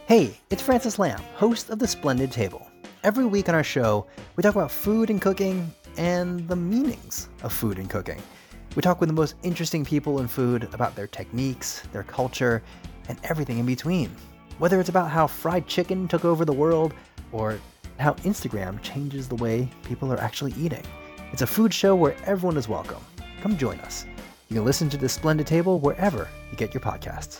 Hey, it's Francis Lamb, host of The Splendid Table. Every week on our show, we talk about food and cooking and the meanings of food and cooking. We talk with the most interesting people in food about their techniques, their culture, and everything in between. Whether it's about how fried chicken took over the world or how Instagram changes the way people are actually eating. It's a food show where everyone is welcome. Come join us. You can listen to The Splendid Table wherever you get your podcasts.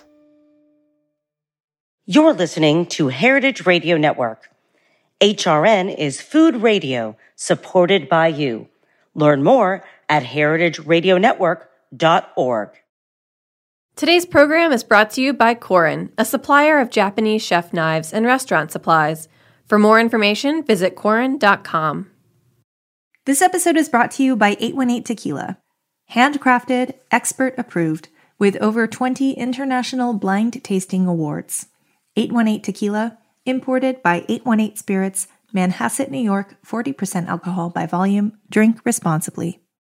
You're listening to Heritage Radio Network. HRN is food radio supported by you. Learn more at heritageradionetwork.org. Today's program is brought to you by Korin, a supplier of Japanese chef knives and restaurant supplies. For more information, visit Korin.com. This episode is brought to you by 818 Tequila. Handcrafted, expert approved, with over 20 international blind tasting awards. 818 Tequila, imported by 818 Spirits, Manhasset, New York, 40% alcohol by volume. Drink responsibly.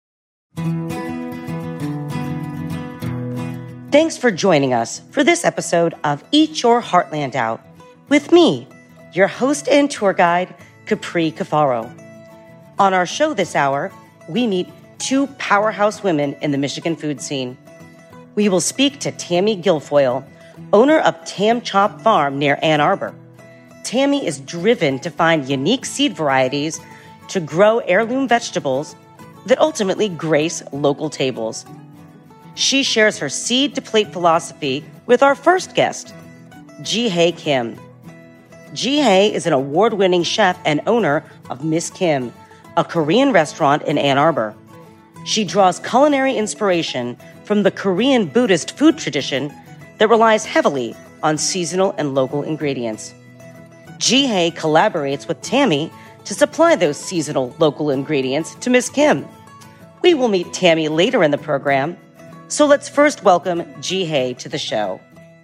Thanks for joining us for this episode of Eat Your Heartland Out with me, your host and tour guide, Capri Cafaro. On our show this hour, we meet two powerhouse women in the Michigan food scene. We will speak to Tammy Guilfoyle, owner of Tam Chop Farm near Ann Arbor. Tammy is driven to find unique seed varieties to grow heirloom vegetables that ultimately grace local tables. She shares her seed-to-plate philosophy with our first guest, Ji-Hae Kim. Ji-Hae is an award-winning chef and owner of Miss Kim, a Korean restaurant in Ann Arbor. She draws culinary inspiration from the Korean Buddhist food tradition that relies heavily on seasonal and local ingredients. Ji-Hae collaborates with Tammy to supply those seasonal local ingredients to Miss Kim. We will meet Tammy later in the program, so let's first welcome Ji-Hae to the show.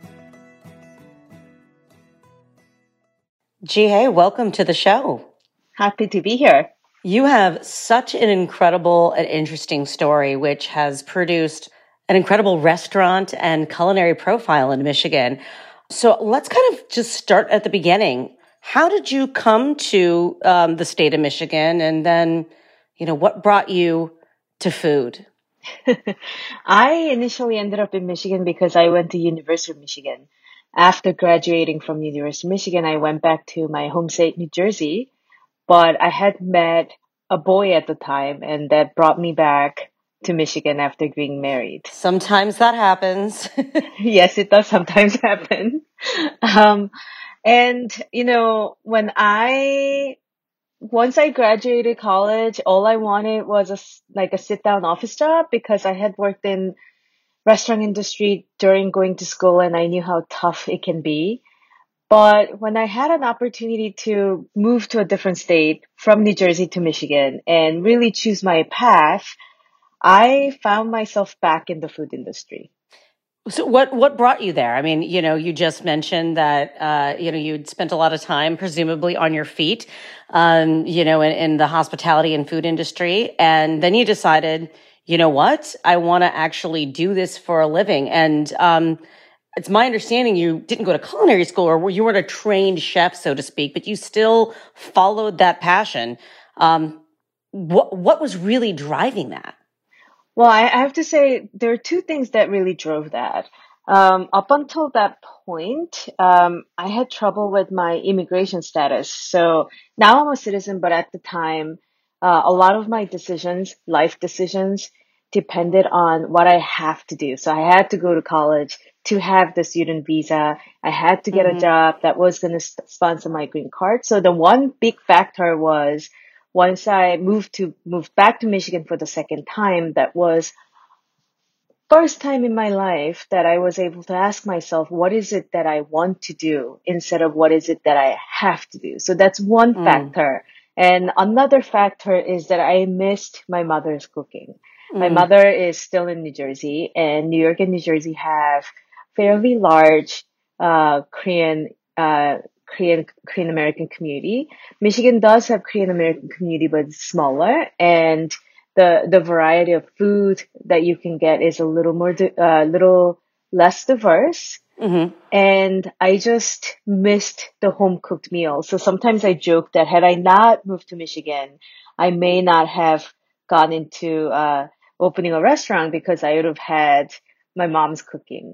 Ji-Hae, welcome to the show. Happy to be here. You have such an incredible and interesting story, which has produced an incredible restaurant and culinary profile in Michigan. So let's kind of just start at the beginning. How did you come to the state of Michigan? And then, what brought you to food? I initially ended up in Michigan because I went to University of Michigan. After graduating from University of Michigan, I went back to my home state, New Jersey. But I had met a boy at the time, and that brought me back to Michigan after being married. Sometimes that happens. Yes, it does sometimes happen. Once I graduated college, all I wanted was a sit-down office job because I had worked in restaurant industry during going to school and I knew how tough it can be. But when I had an opportunity to move to a different state from New Jersey to Michigan and really choose my path, I found myself back in the food industry. So what brought you there? I mean, you just mentioned that, you'd spent a lot of time presumably on your feet, in the hospitality and food industry. And then you decided, you know what, I want to actually do this for a living. And, it's my understanding you didn't go to culinary school or you weren't a trained chef, so to speak, but you still followed that passion. What was really driving that? Well, I have to say there are two things that really drove that. Up until that point, I had trouble with my immigration status. So now I'm a citizen, but at the time, a lot of my decisions, life decisions, depended on what I have to do. So I had to go to college to have the student visa. I had to get a job that was going to sponsor my green card. So the one big factor was once I moved back to Michigan for the second time, that was first time in my life that I was able to ask myself, what is it that I want to do instead of what is it that I have to do? So that's one factor. And another factor is that I missed my mother's cooking. My mother is still in New Jersey, and New York and New Jersey have fairly large Korean American community. Michigan does have Korean American community, but it's smaller, and the variety of food that you can get is a little less diverse. Mm-hmm. And I just missed the home cooked meal. So sometimes I joke that had I not moved to Michigan, I may not have gone into opening a restaurant because I would have had my mom's cooking.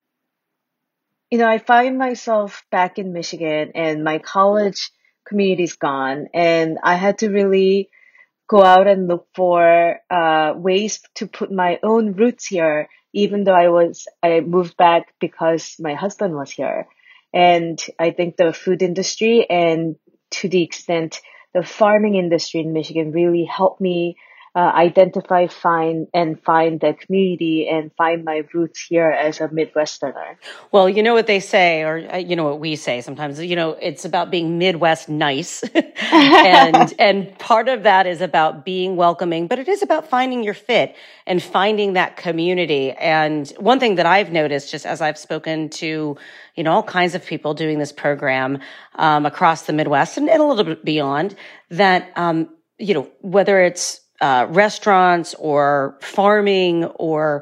I find myself back in Michigan and my college community's gone, and I had to really go out and look for ways to put my own roots here, even though I moved back because my husband was here. And I think the food industry and to the extent the farming industry in Michigan really helped me identify, find the community and find my roots here as a Midwesterner. Well, you know what they say, or you know what we say sometimes, it's about being Midwest nice. and part of that is about being welcoming, but it is about finding your fit and finding that community. And one thing that I've noticed just as I've spoken to, all kinds of people doing this program, across the Midwest and a little bit beyond that, whether it's, restaurants or farming or,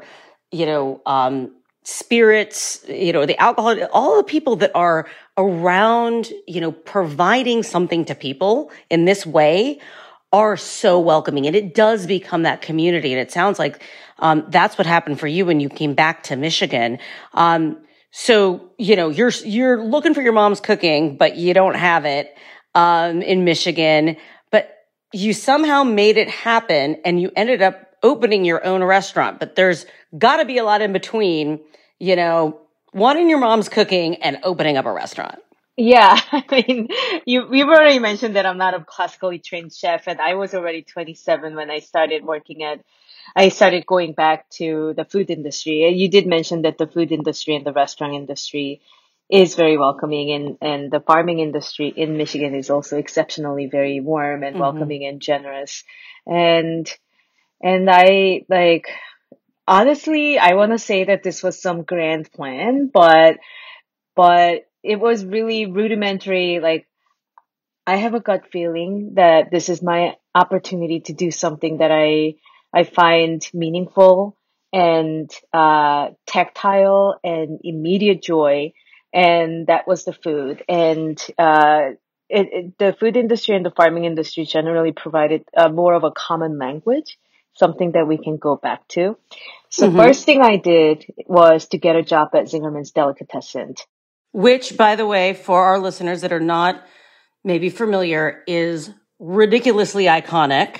spirits, the alcohol, all the people that are around, providing something to people in this way are so welcoming. And it does become that community. And it sounds like that's what happened for you when you came back to Michigan. So, you're looking for your mom's cooking, but you don't have it in Michigan. But you somehow made it happen and you ended up opening your own restaurant. But there's got to be a lot in between, wanting your mom's cooking and opening up a restaurant. Yeah, I mean, we've already mentioned that I'm not a classically trained chef, and I was already 27 when I started going back to the food industry. And you did mention that the food industry and the restaurant industry is very welcoming, and the farming industry in Michigan is also exceptionally very warm and welcoming and generous. And I honestly, I want to say that this was some grand plan, but it was really rudimentary. Like, I have a gut feeling that this is my opportunity to do something that I find meaningful and tactile and immediate joy, and that was the food. And the food industry and the farming industry generally provided more of a common language, something that we can go back to. So first thing I did was to get a job at Zingerman's Delicatessen. Which, by the way, for our listeners that are not maybe familiar, is ridiculously iconic.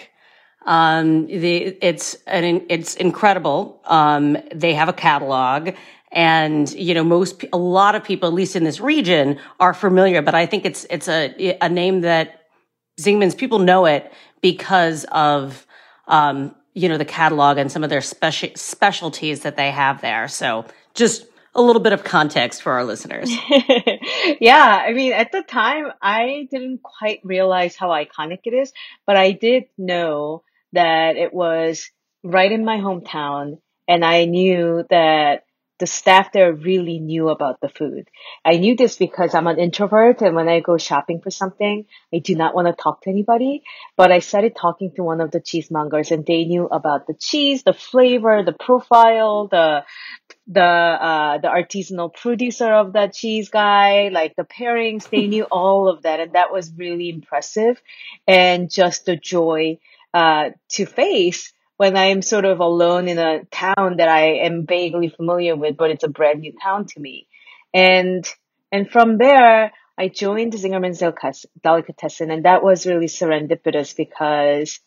It's incredible. They have a catalog, and a lot of people, at least in this region, are familiar. But I think it's a name that Zingerman's people know it because of the catalog and some of their specialties that they have there. So just a little bit of context for our listeners. Yeah, I mean, at the time, I didn't quite realize how iconic it is, but I did know that it was right in my hometown, and I knew that the staff there really knew about the food. I knew this because I'm an introvert, and when I go shopping for something, I do not want to talk to anybody, but I started talking to one of the cheesemongers, and they knew about the cheese, the flavor, the profile, the artisanal producer of that cheese guy, like the pairings, they knew all of that. And that was really impressive. And just the joy, to face when I'm sort of alone in a town that I am vaguely familiar with, but it's a brand new town to me. And from there, I joined Zingerman's Delicatessen, and that was really serendipitous because,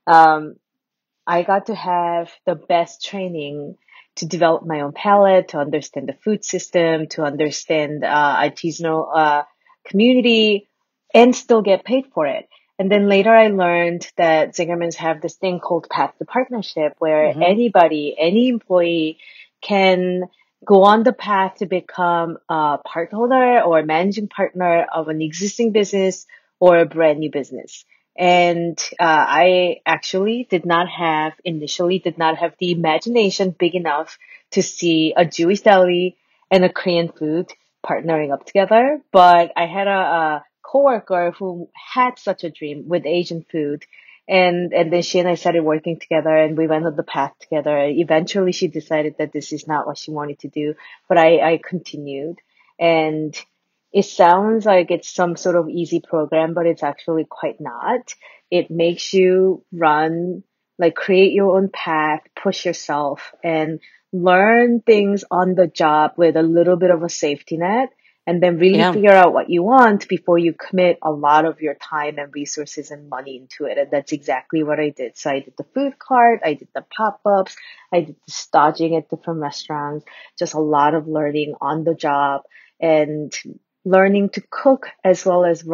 I got to have the best training to develop my own palate, to understand the food system, to understand artisanal community, and still get paid for it. And then later I learned that Zingerman's have this thing called Path to Partnership, where anybody, any employee can go on the path to become a part owner or managing partner of an existing business or a brand new business. And I actually initially did not have the imagination big enough to see a Jewish deli and a Korean food partnering up together. But I had a coworker who had such a dream with Asian food. And then she and I started working together, and we went on the path together. Eventually she decided that this is not what she wanted to do, but I continued. And it sounds like it's some sort of easy program, but it's actually quite not. It makes you run, like create your own path, push yourself, and learn things on the job with a little bit of a safety net, and then really Yeah. figure out what you want before you commit a lot of your time and resources and money into it. And that's exactly what I did. So I did the food cart, I did the pop-ups, I did the staging at different restaurants, just a lot of learning on the job and learning to cook as well as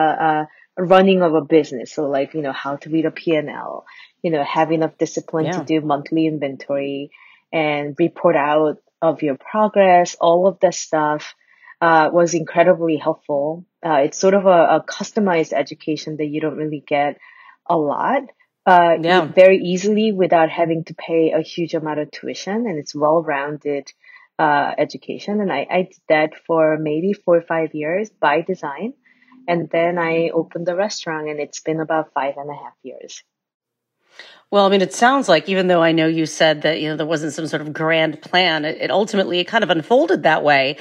running of a business. So like, how to read a P&L, have enough discipline to Yeah. do monthly inventory and report out of your progress. All of that stuff was incredibly helpful. It's sort of a customized education that you don't really get a lot, Yeah. very easily without having to pay a huge amount of tuition, and it's well-rounded education. And I did that for maybe 4 or 5 years by design. And then I opened the restaurant, and it's been about 5.5 years. Well, I mean, it sounds like, even though I know you said that, there wasn't some sort of grand plan, it ultimately kind of unfolded that way.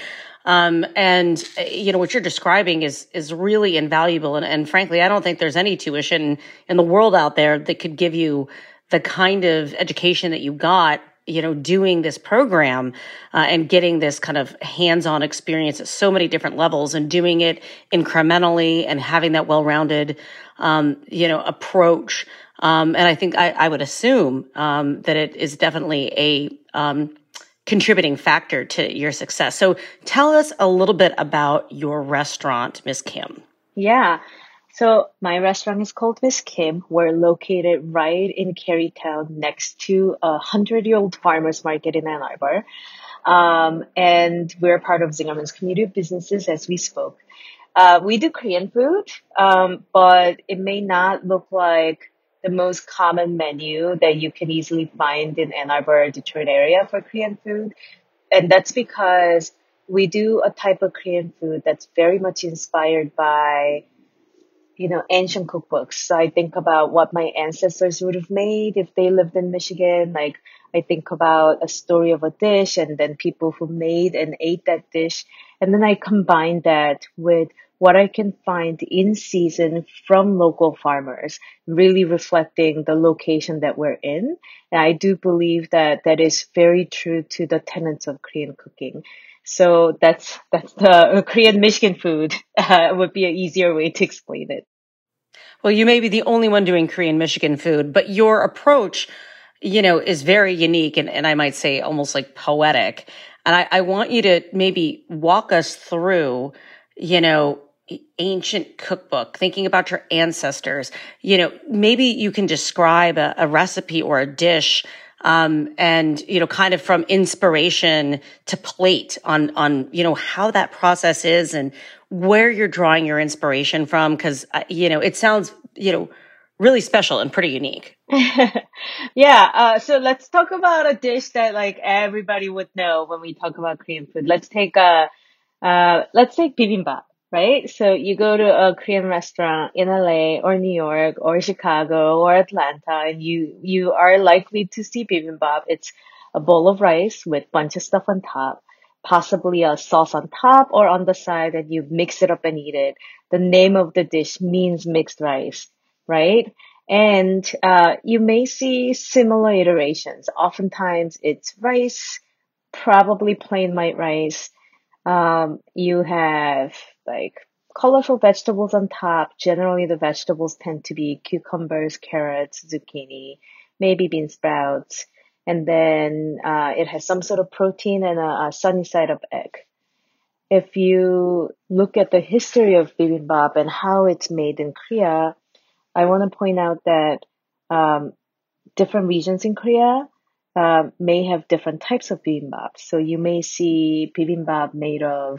And what you're describing is really invaluable. And frankly, I don't think there's any tuition in the world out there that could give you the kind of education that you got, doing this program, and getting this kind of hands-on experience at so many different levels and doing it incrementally and having that well-rounded, approach. And I think I would assume, that it is definitely a, contributing factor to your success. So tell us a little bit about your restaurant, Miss Kim. Yeah. So my restaurant is called Miss Kim. We're located right in Carytown next to a 100-year-old farmers market in Ann Arbor. And we're part of Zingerman's community of businesses as we spoke. We do Korean food, but it may not look like the most common menu that you can easily find in Ann Arbor, Detroit area for Korean food. And that's because we do a type of Korean food that's very much inspired by, ancient cookbooks. So I think about what my ancestors would have made if they lived in Michigan. Like, I think about a story of a dish and then people who made and ate that dish. And then I combine that with what I can find in season from local farmers, really reflecting the location that we're in. And I do believe that that is very true to the tenets of Korean cooking. So that's the Korean Michigan food, would be an easier way to explain it. Well, you may be the only one doing Korean Michigan food, but your approach, is very unique and I might say almost like poetic. And I want you to maybe walk us through, ancient cookbook, thinking about your ancestors. Maybe you can describe a recipe or a dish, and, kind of from inspiration to plate on, how that process is and where you're drawing your inspiration from. Cause, it sounds, really special and pretty unique. Yeah. So let's talk about a dish that like everybody would know when we talk about Korean food. Let's take bibimbap, right? So you go to a Korean restaurant in LA or New York or Chicago or Atlanta, and you are likely to see bibimbap. It's a bowl of rice with a bunch of stuff on top, possibly a sauce on top or on the side, and you mix it up and eat it. The name of the dish means mixed rice, right? And you may see similar iterations. Oftentimes it's rice, probably plain white rice. You have like colorful vegetables on top. Generally, the vegetables tend to be cucumbers, carrots, zucchini, maybe bean sprouts. And then it has some sort of protein and a sunny side up egg. If you look at the history of bibimbap and how it's made in Korea, I want to point out that different regions in Korea may have different types of bibimbap. So you may see bibimbap made of,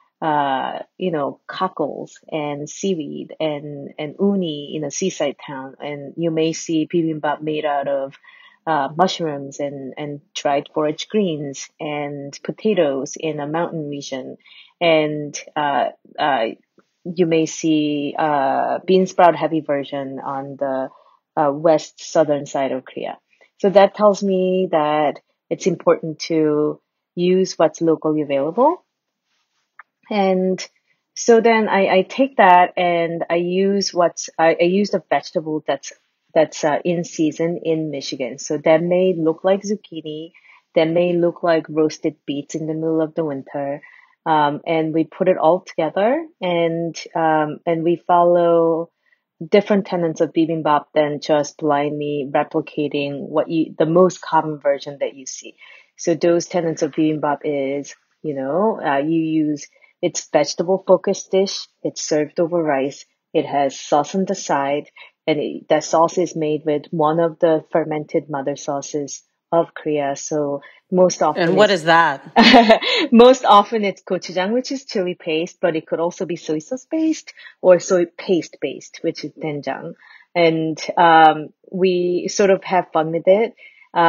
cockles and seaweed and uni in a seaside town. And you may see bibimbap made out of mushrooms and dried forage greens and potatoes in a mountain region. And you may see bean sprout heavy version on the west southern side of Korea. So that tells me that it's important to use what's locally available. And so then I take that and I use I use the vegetable that's in season in Michigan. So that may look like zucchini, that may look like roasted beets in the middle of the winter. And we put it all together and we follow different tenets of bibimbap than just blindly replicating the most common version that you see. So those tenets of bibimbap is, it's vegetable focused dish. It's served over rice. It has sauce on the side, and that sauce is made with one of the fermented mother sauces of Korea. So most often, and what is that? Most often it's gochujang, which is chili paste, but it could also be soy sauce based or soy paste based, which is doenjang. And we sort of have fun with it.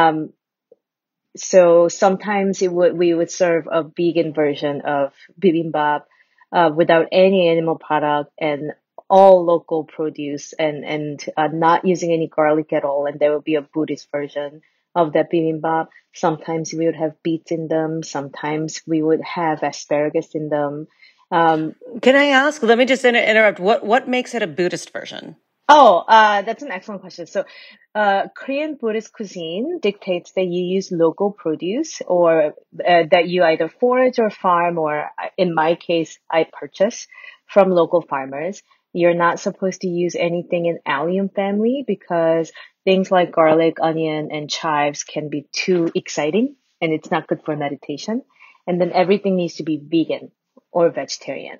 So sometimes we would serve a vegan version of bibimbap without any animal product and all local produce and not using any garlic at all. And there would be a Buddhist version of that bibimbap. Sometimes we would have beets in them. Sometimes we would have asparagus in them. Can I ask? Let me just interrupt. What makes it a Buddhist version? Oh, that's an excellent question. So, Korean Buddhist cuisine dictates that you use local produce or that you either forage or farm, or in my case, I purchase from local farmers. You're not supposed to use anything in allium family because things like garlic, onion, and chives can be too exciting and it's not good for meditation. And then everything needs to be vegan or vegetarian.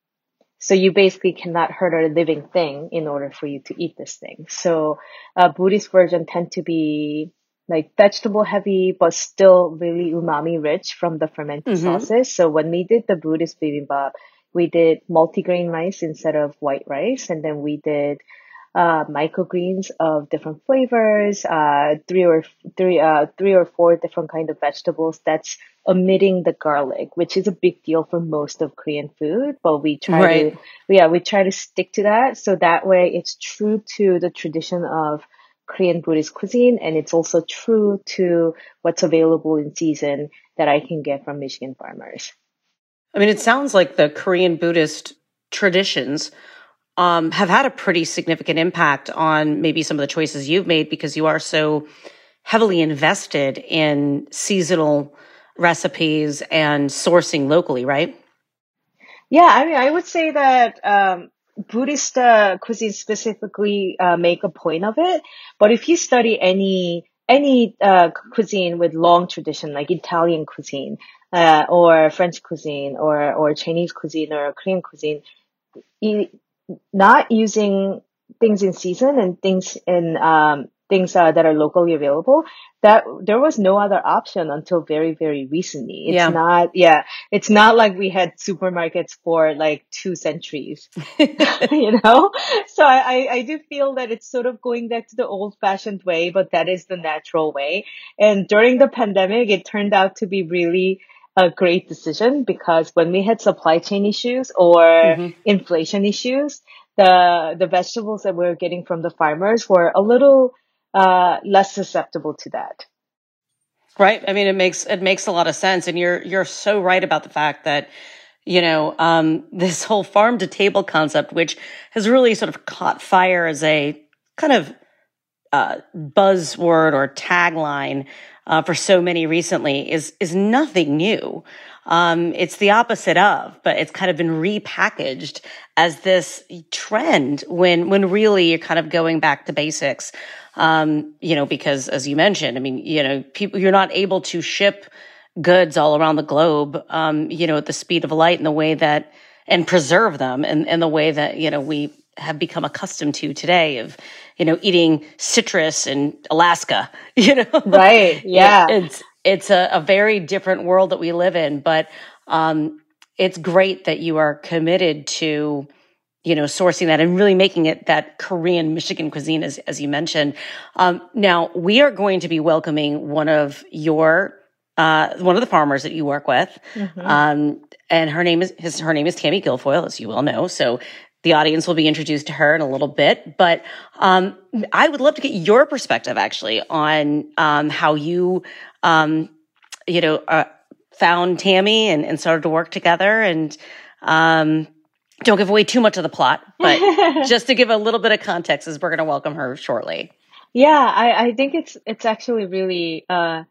So you basically cannot hurt a living thing in order for you to eat this thing. So Buddhist version tend to be like vegetable heavy, but still really umami rich from the fermented sauces. So when we did the Buddhist bibimbap, we did multigrain rice instead of white rice. And then we did microgreens of different flavors, three or four different kind of vegetables that's omitting the garlic, which is a big deal for most of Korean food, but we try to stick to that. So that way it's true to the tradition of Korean Buddhist cuisine, and it's also true to what's available in season that I can get from Michigan farmers. I mean, it sounds like the Korean Buddhist traditions have had a pretty significant impact on maybe some of the choices you've made because you are so heavily invested in seasonal recipes and sourcing locally, right? Yeah, I mean, I would say that Buddhist cuisine specifically make a point of it. But if you study any cuisine with long tradition, like Italian cuisine or French cuisine or Chinese cuisine or Korean cuisine, not using things in season and things that are locally available, that there was no other option until very, very recently. It's not like we had supermarkets for like 2 centuries, So I do feel that it's sort of going back to the old fashioned way, but that is the natural way. And during the pandemic, it turned out to be really a great decision because when we had supply chain issues or inflation issues, the vegetables that we were getting from the farmers were a little less susceptible to that. Right. I mean, it makes a lot of sense. And you're so right about the fact that, this whole farm to table concept, which has really sort of caught fire as a kind of buzzword or tagline for so many recently is nothing new. It's the opposite of, but it's kind of been repackaged as this trend when really you're kind of going back to basics. Because as you mentioned, I mean, you're not able to ship goods all around the globe, at the speed of light in the way that, and preserve them in the way that, we have become accustomed to today of, eating citrus in Alaska, Right. Yeah. It's a very different world that we live in, but, it's great that you are committed to, sourcing that and really making it that Korean Michigan cuisine, as you mentioned. Now we are going to be welcoming one of the farmers that you work with. And her name is Tammy Guilfoyle, as you well know. So the audience will be introduced to her in a little bit. But I would love to get your perspective, actually, on how you, found Tammy and started to work together. And don't give away too much of the plot, but just to give a little bit of context, as we're going to welcome her shortly. Yeah, I think it's actually really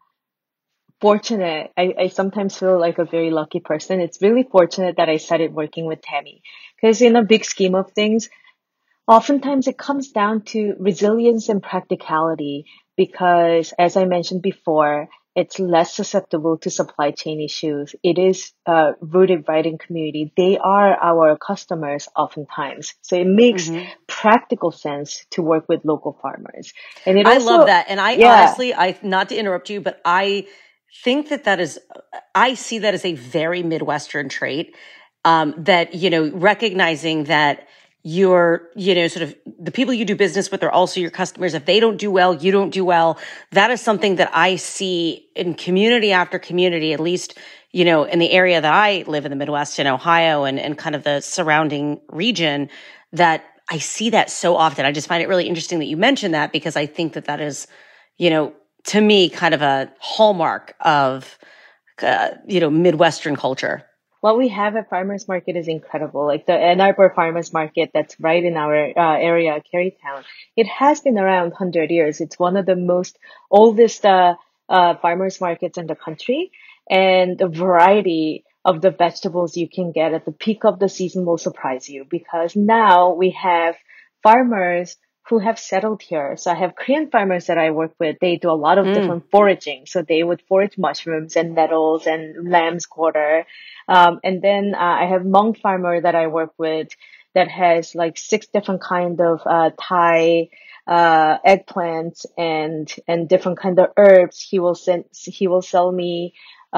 fortunate. I sometimes feel like a very lucky person. It's really fortunate that I started working with Tammy, because in a big scheme of things, oftentimes it comes down to resilience and practicality, because as I mentioned before, it's less susceptible to supply chain issues. It is rooted right in community. They are our customers oftentimes. So it makes practical sense to work with local farmers. And it also, I love that. And honestly, not to interrupt you, but I think I see that as a very Midwestern trait, that, recognizing that you're, sort of the people you do business with are also your customers. If they don't do well, you don't do well. That is something that I see in community after community, at least, in the area that I live in, the Midwest, in Ohio and kind of the surrounding region, that I see that so often. I just find it really interesting that you mentioned that, because I think that is, to me, kind of a hallmark of, Midwestern culture. What we have at Farmers Market is incredible. Like the Ann Arbor Farmers Market that's right in our area, Carytown. It has been around 100 years. It's one of the most oldest farmers markets in the country. And the variety of the vegetables you can get at the peak of the season will surprise you, because now we have farmers who have settled here. So I have Korean farmers that I work with. They do a lot of different foraging. So they would forage mushrooms and nettles and lamb's quarter. And then I have Hmong farmer that I work with that has like 6 different kind of Thai eggplants and different kind of herbs. He will sell me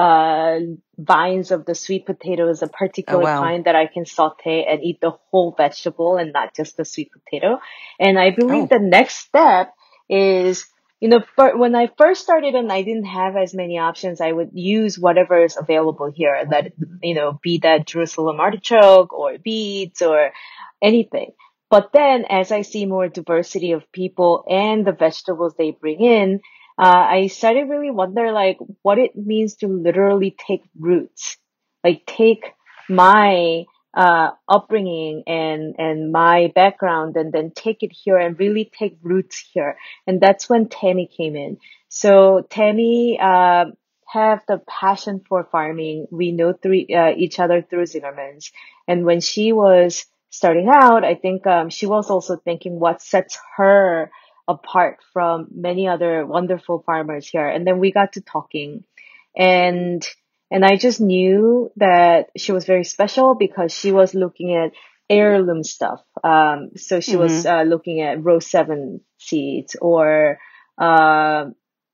vines of the sweet potatoes, a particular kind that I can saute and eat the whole vegetable and not just the sweet potato. And I believe the next step is, when I first started and I didn't have as many options, I would use whatever is available here, that, be that Jerusalem artichoke or beets or anything. But then as I see more diversity of people and the vegetables they bring in, I started really wonder like what it means to literally take roots, like take my upbringing and my background and then take it here and really take roots here. And that's when Tammy came in. So Tammy have the passion for farming. We know each other through Zingerman's. And when she was starting out, I think she was also thinking what sets her apart from many other wonderful farmers here. And then we got to talking, and I just knew that she was very special because she was looking at heirloom stuff. So she was looking at Rose 7 seeds, or I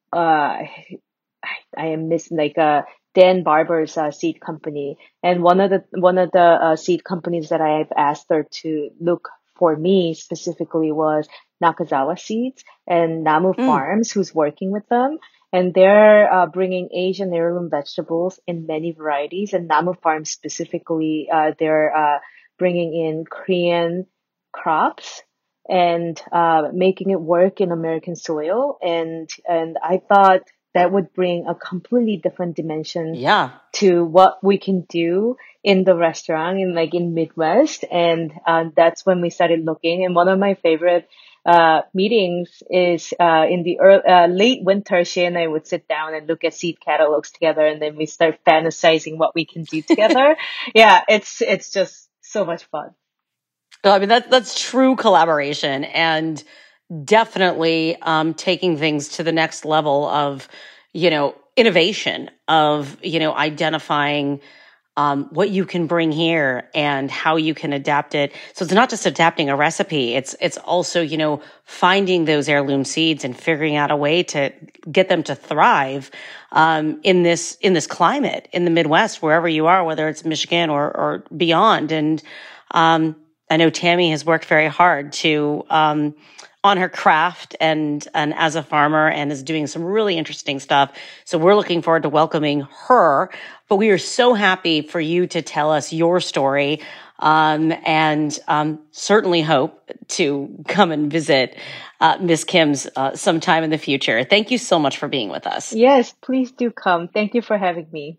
am missing like Dan Barber's seed company. And one of the seed companies that I have asked her to look for me specifically was Nakazawa Seeds and Namu Farms, who's working with them. And they're bringing Asian heirloom vegetables in many varieties. And Namu Farms specifically, they're bringing in Korean crops and making it work in American soil. And I thought that would bring a completely different dimension to what we can do in the restaurant in Midwest. And that's when we started looking. And one of my favorite meetings is in the late winter. She and I would sit down and look at seed catalogs together, and then we start fantasizing what we can do together. Yeah, it's just so much fun. I mean, that's true collaboration, and definitely taking things to the next level of, innovation, of, identifying what you can bring here and how you can adapt it. So it's not just adapting a recipe. It's also, finding those heirloom seeds and figuring out a way to get them to thrive in this climate in the Midwest, wherever you are, whether it's Michigan or beyond. And I know Tammy has worked very hard to on her craft and as a farmer, and is doing some really interesting stuff. So we're looking forward to welcoming her. But we are so happy for you to tell us your story and certainly hope to come and visit Miss Kim's sometime in the future. Thank you so much for being with us. Yes, please do come. Thank you for having me.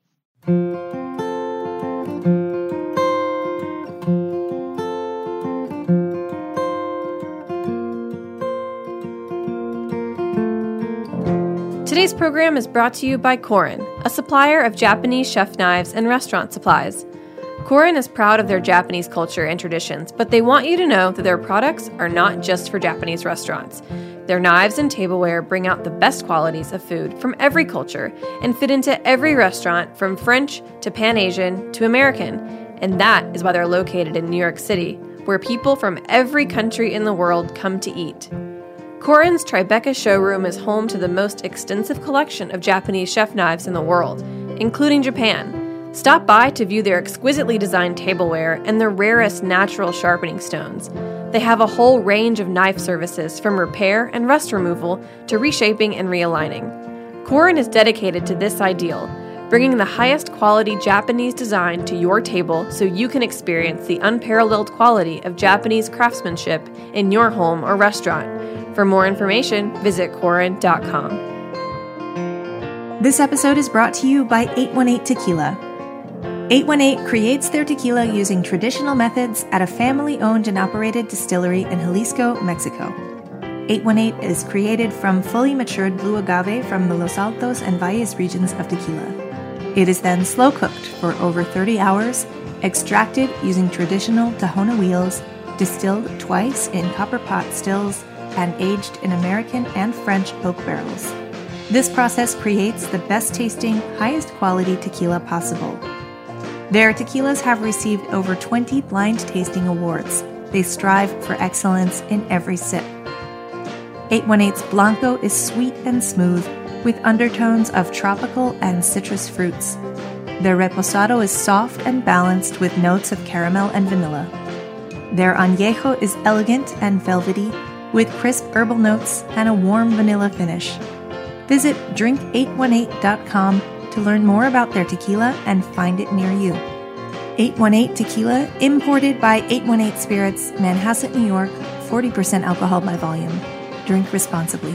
Today's program is brought to you by Korin, a supplier of Japanese chef knives and restaurant supplies. Korin is proud of their Japanese culture and traditions, but they want you to know that their products are not just for Japanese restaurants. Their knives and tableware bring out the best qualities of food from every culture and fit into every restaurant from French to Pan-Asian to American. And that is why they're located in New York City, where people from every country in the world come to eat. Korin's Tribeca showroom is home to the most extensive collection of Japanese chef knives in the world, including Japan. Stop by to view their exquisitely designed tableware and the rarest natural sharpening stones. They have a whole range of knife services from repair and rust removal to reshaping and realigning. Korin is dedicated to this ideal, bringing the highest quality Japanese design to your table so you can experience the unparalleled quality of Japanese craftsmanship in your home or restaurant. For more information, visit Korin.com. This episode is brought to you by 818 Tequila. 818 creates their tequila using traditional methods at a family-owned and operated distillery in Jalisco, Mexico. 818 is created from fully matured blue agave from the Los Altos and Valles regions of tequila. It is then slow-cooked for over 30 hours, extracted using traditional Tahona wheels, distilled twice in copper pot stills, and aged in American and French oak barrels. This process creates the best-tasting, highest-quality tequila possible. Their tequilas have received over 20 blind tasting awards. They strive for excellence in every sip. 818's Blanco is sweet and smooth, with undertones of tropical and citrus fruits. Their Reposado is soft and balanced with notes of caramel and vanilla. Their Añejo is elegant and velvety, with crisp herbal notes and a warm vanilla finish. Visit drink818.com to learn more about their tequila and find it near you. 818 Tequila, imported by 818 Spirits, Manhasset, New York, 40% alcohol by volume. Drink responsibly.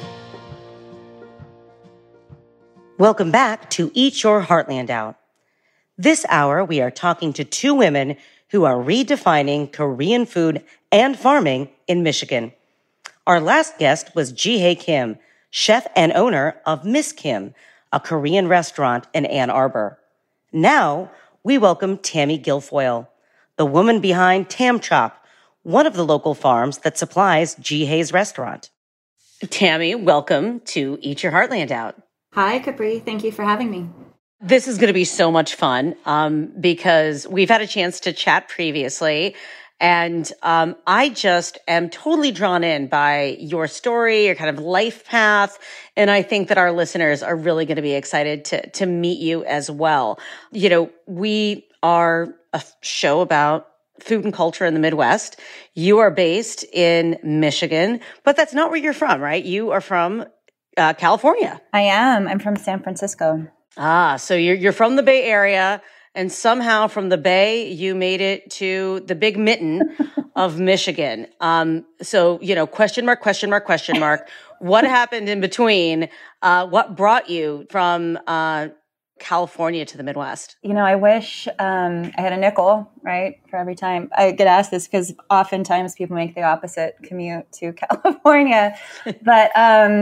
Welcome back to Eat Your Heartland Out. This hour, we are talking to two women who are redefining Korean food and farming in Michigan. Our last guest was Ji-Hae Kim, chef and owner of Miss Kim, a Korean restaurant in Ann Arbor. Now, we welcome Tammy Guilfoyle, the woman behind Tam Chop, one of the local farms that supplies Ji-Hae's restaurant. Tammy, welcome to Eat Your Heartland Out. Hi, Capri. Thank you for having me. This is going to be so much fun because we've had a chance to chat previously. And I just am totally drawn in by your story, your kind of life path. And I think that our listeners are really going to be excited to meet you as well. You know, we are a show about food and culture in the Midwest. You are based in Michigan, but that's not where you're from, right? You are from California. I am. I'm from San Francisco. So you're from the Bay Area. And somehow from the Bay, you made it to the big mitten of Michigan. So, you know, question mark. What happened in between? What brought you from California to the Midwest? You know, I wish I had a nickel, right, for every time. I get asked this because oftentimes people make the opposite commute to California. But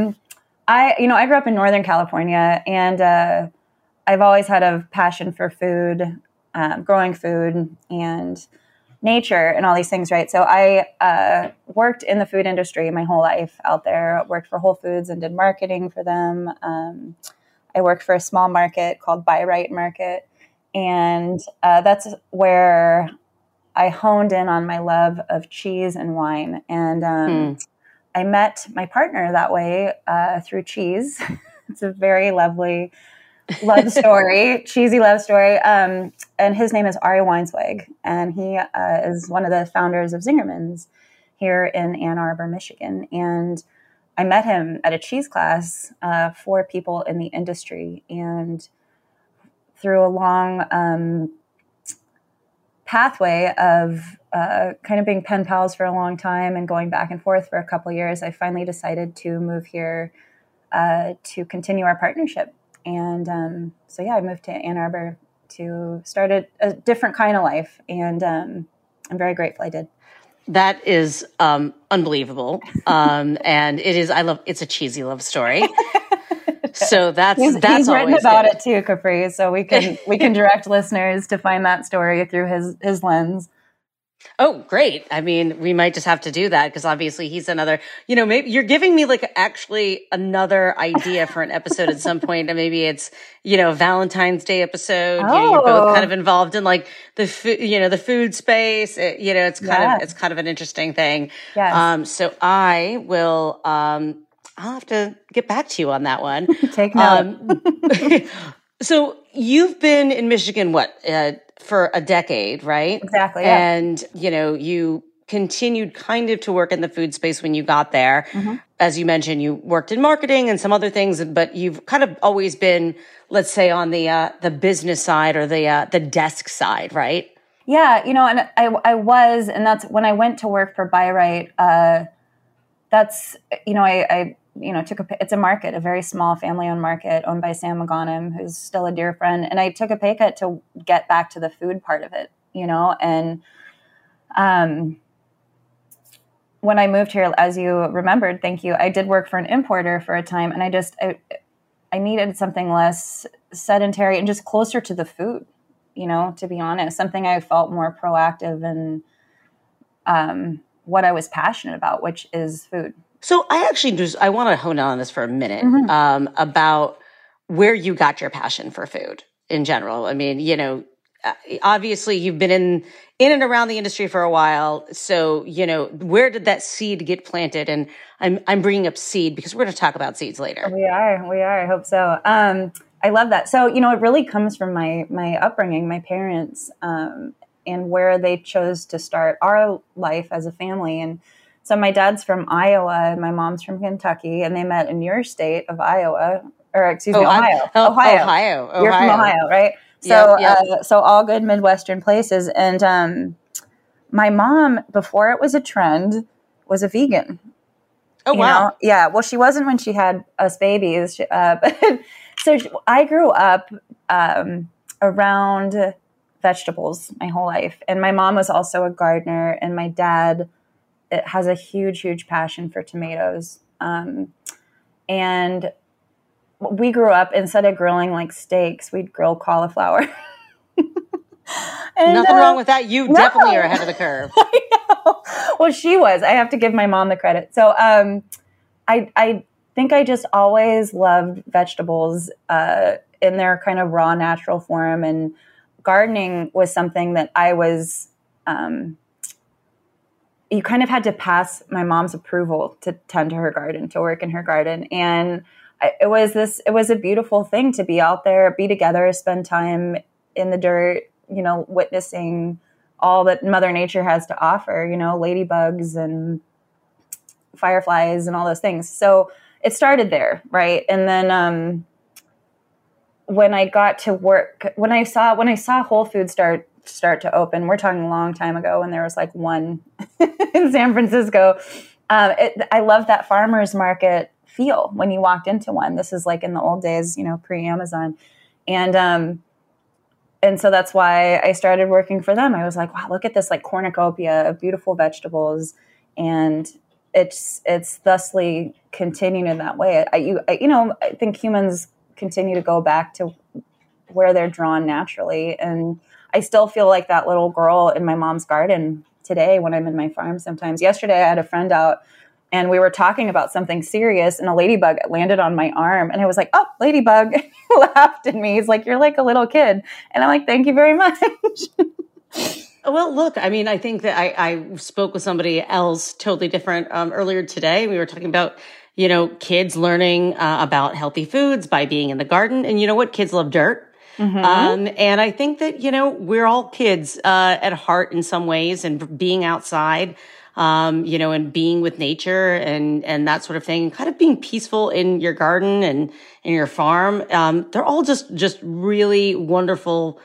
I grew up in Northern California, and I've always had a passion for food, growing food and nature and all these things, right? So I worked in the food industry my whole life out there, worked for Whole Foods and did marketing for them. I worked for a small market called Buy Right Market. And that's where I honed in on my love of cheese and wine. And I met my partner that way through cheese. It's a very lovely love story, cheesy love story. And his name is Ari Weinsweg, and he is one of the founders of Zingerman's here in Ann Arbor, Michigan. And I met him at a cheese class for people in the industry. And through a long pathway of kind of being pen pals for a long time and going back and forth for a couple of years, I finally decided to move here to continue our partnership. And so, yeah, I moved to Ann Arbor to start a different kind of life. And I'm very grateful I did. That is unbelievable. And it's a cheesy love story. So he's written about it too, Capri. So we can direct listeners to find that story through his lens. Oh, great. I mean, we might just have to do that because obviously he's another, maybe you're giving me like actually another idea for an episode at some point. And maybe it's, Valentine's Day episode. Oh. You're both kind of involved in like the food, the food space. It's kind of an interesting thing. Yes. So I will, I'll have to get back to you on that one. Take note. So you've been in Michigan, for a decade, right? Exactly. Yeah. And, you continued kind of to work in the food space when you got there. Mm-hmm. As you mentioned, you worked in marketing and some other things, but you've kind of always been, let's say, on the business side or the desk side, right? Yeah, and I was, and that's when I went to work for Bi-Rite. That's, I it's a market, a very small family-owned market owned by Sam McGonim, who's still a dear friend. And I took a pay cut to get back to the food part of it, and when I moved here, as you remembered, thank you, I did work for an importer for a time, and I needed something less sedentary and just closer to the food, to be honest, something I felt more proactive in what I was passionate about, which is food. So I want to hone in on this for a minute, mm-hmm. About where you got your passion for food in general. I mean, obviously you've been in and around the industry for a while. So, where did that seed get planted? And I'm bringing up seed because we're going to talk about seeds later. We are. I hope so. I love that. So, it really comes from my upbringing, my parents, and where they chose to start our life as a family. And so my dad's from Iowa and my mom's from Kentucky, and they met in your state of Iowa, or excuse me, Ohio. Ohio. You're from Ohio, right? So, yep. So all good Midwestern places. And my mom, before it was a trend, was a vegan. Oh, wow. Yeah. Well, she wasn't when she had us babies. I grew up around vegetables my whole life. And my mom was also a gardener, and my dad has a huge, huge passion for tomatoes. And we grew up, instead of grilling like steaks, we'd grill cauliflower. And, nothing wrong with that. You definitely are ahead of the curve. I know. Well, she was. I have to give my mom the credit. So I think I just always loved vegetables in their kind of raw, natural form. And gardening was something that I was you kind of had to pass my mom's approval to tend to her garden, to work in her garden. And it was a beautiful thing to be out there, be together, spend time in the dirt, witnessing all that Mother Nature has to offer, ladybugs and fireflies and all those things. So it started there. Right. And then, when I got to work, when I saw Whole Foods start to open, we're talking a long time ago when there was like one in San Francisco. I love that farmer's market feel when you walked into one. This is like in the old days, pre-Amazon. And so that's why I started working for them. I was like, wow, look at this like cornucopia of beautiful vegetables. And it's thusly continuing in that way. I think humans continue to go back to where they're drawn naturally. And I still feel like that little girl in my mom's garden today when I'm in my farm sometimes. Yesterday, I had a friend out and we were talking about something serious and a ladybug landed on my arm. And I was like, oh, ladybug. He laughed at me. He's like, you're like a little kid. And I'm like, thank you very much. Well, look, I think that I spoke with somebody else totally different earlier today. We were talking about, kids learning about healthy foods by being in the garden. And you know what? Kids love dirt. Mm-hmm. And I think that, we're all kids at heart in some ways, and being outside, and being with nature and that sort of thing, kind of being peaceful in your garden and in your farm. They're all just really wonderful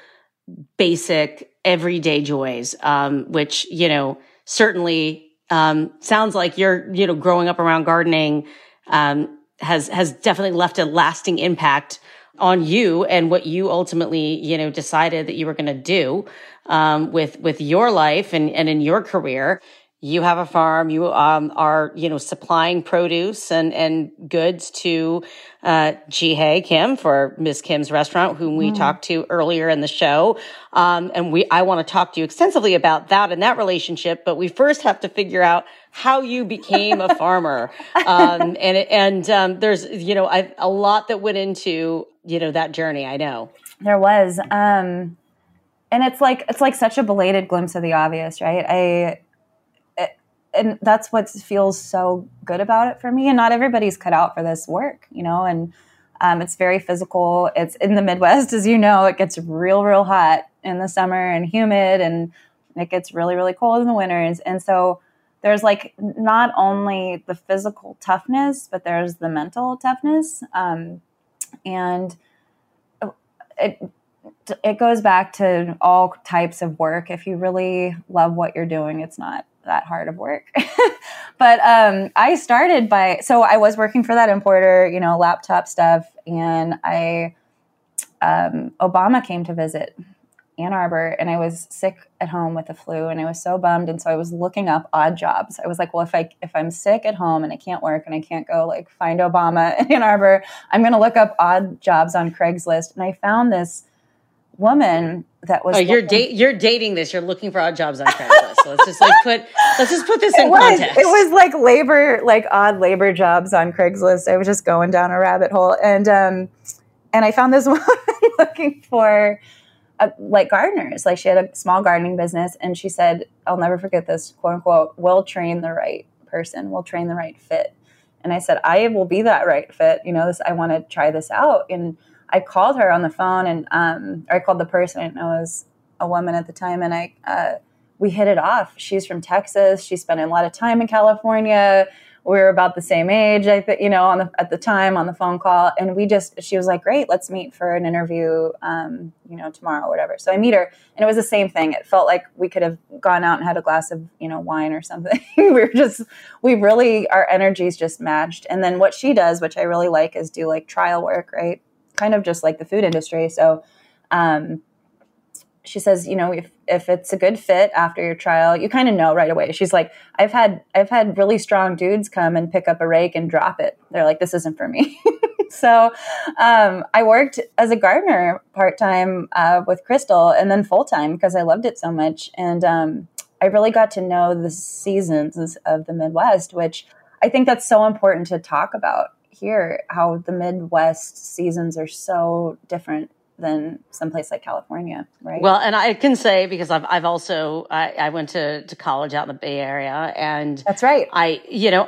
basic everyday joys, which, certainly sounds like you're, growing up around gardening has definitely left a lasting impact on you and what you ultimately, decided that you were going to do with your life and in your career. You have a farm. You are, supplying produce and goods to Ji-Hae Kim for Miss Kim's Restaurant, whom we talked to earlier in the show. And I want to talk to you extensively about that and that relationship. But we first have to figure out how you became a farmer. There's, a lot that went into, that journey. I know there was, and it's like such a belated glimpse of the obvious, right? And that's what feels so good about it for me. And not everybody's cut out for this work, and it's very physical. It's in the Midwest, as you know, it gets real, real hot in the summer and humid, and it gets really, really cold in the winters. And so there's like not only the physical toughness, but there's the mental toughness. And it goes back to all types of work. If you really love what you're doing, it's not that hard of work. But I started so I was working for that importer, laptop stuff. And Obama came to visit Ann Arbor, and I was sick at home with the flu, and I was so bummed. And so I was looking up odd jobs. I was like, well, if I'm sick at home and I can't work and I can't go like find Obama in Ann Arbor, I'm going to look up odd jobs on Craigslist. And I found this woman that was. Oh, you're dating this. You're looking for odd jobs on Craigslist. So let's just put this in context. It was like odd labor jobs on Craigslist. I was just going down a rabbit hole, and I found this woman looking for like gardeners. Like she had a small gardening business, and she said, "I'll never forget this, quote unquote. We'll train the right person. We'll train the right fit." And I said, "I will be that right fit. I want to try this out." And I called her on the phone, and or I called the person. I didn't know it was a woman at the time, and we hit it off. She's from Texas. She spent a lot of time in California. We were about the same age, I think, at the time on the phone call. And she was like, great, let's meet for an interview, tomorrow or whatever. So I meet her, and it was the same thing. It felt like we could have gone out and had a glass of, wine or something. Our energies just matched. And then what she does, which I really like, is do like trial work, right? Kind of just like the food industry. So, she says, if it's a good fit after your trial, you kind of know right away. She's like, I've had really strong dudes come and pick up a rake and drop it. They're like, this isn't for me. So I worked as a gardener part-time with Crystal, and then full-time because I loved it so much. And I really got to know the seasons of the Midwest, which I think that's so important to talk about here, how the Midwest seasons are so different than someplace like California, right? Well, and I can say, because I've also, I went to college out in the Bay Area, and that's right. I